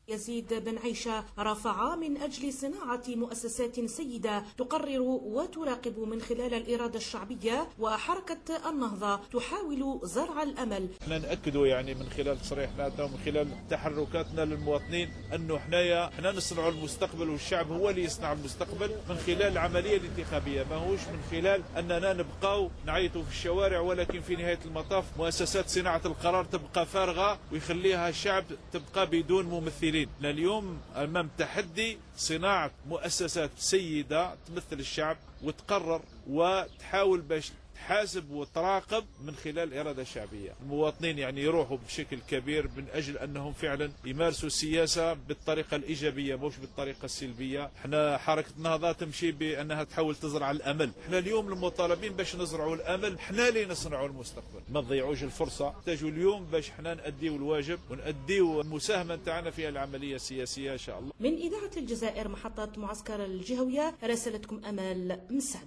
يزيد بن عيشة رفع من أجل صناعة مؤسسات سيدة تقرر وتراقب من خلال الإرادة الشعبية، وحركة النهضة تحاول زرع الأمل. احنا نأكدوا يعني من خلال تصريحاتنا ومن خلال تحركاتنا للمواطنين أنه احنا نصنع المستقبل، والشعب هو اللي يصنع المستقبل من خلال العملية الانتخابية، ما هوش من خلال أننا نبقاو نعيطوا في الشوارع، ولكن في نهاية المطاف مؤسسات صناعة القرار تبقى فارغة ويخليها الشعب تبقى بدون ممثلين. اليوم أمام تحدي صناعة مؤسسات سيدة تمثل الشعب وتقرر وتحاول باش تحاسب وتراقب من خلال الإرادة الشعبية. المواطنين يعني يروحوا بشكل كبير من أجل أنهم فعلا يمارسوا السياسة بالطريقة الإيجابية مش بالطريقة السلبية. احنا حركة النهضة تمشي بأنها تحاول تزرع الأمل. احنا اليوم المطالبين باش نزرعوا الأمل، احنا اللي نصنعوا المستقبل، ما تضيعوش الفرصة. نحتاجوا اليوم باش احنا نأديوا الواجب ونأديوا المساهمة تاعنا في العملية السياسية إن شاء الله. من إذاعة الجزائر محطة معسكر الجهوية، راسلتكم أمال مسعد.